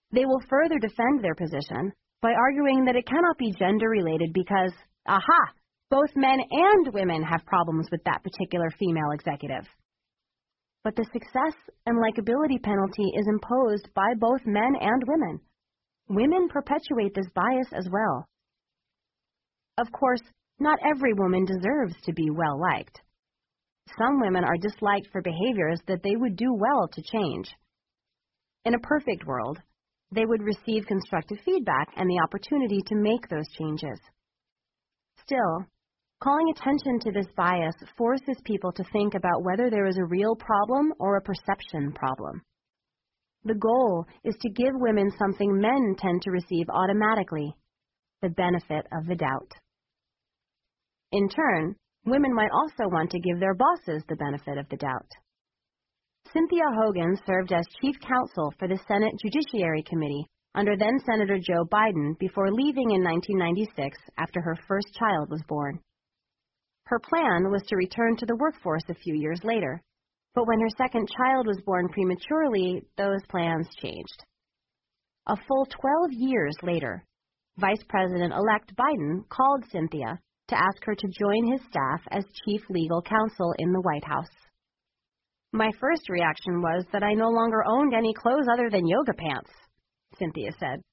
They will further defend their position by arguing that it cannot be gender-related because, aha, both men and women have problems with that particular female executive. But the success and likability penalty is imposed by both men and women. Women perpetuate this bias as well. Of course, not every woman deserves to be well-liked. Some women are disliked for behaviors that they would do well to change. In a perfect world, they would receive constructive feedback and the opportunity to make those changes. Still, calling attention to this bias forces people to think about whether there is a real problem or a perception problem. The goal is to give women something men tend to receive automatically, the benefit of the doubt. In turn, women might also want to give their bosses the benefit of the doubt. Cynthia Hogan served as chief counsel for the Senate Judiciary Committee under then-Senator Joe Biden before leaving in 1996 after her first child was born. Her plan was to return to the workforce a few years later, but when her second child was born prematurely, those plans changed. A full 12 years later, Vice President-elect Biden called Cynthia to ask her to join his staff as chief legal counsel in the White House. My first reaction was that I no longer owned any clothes other than yoga pants, Cynthia said.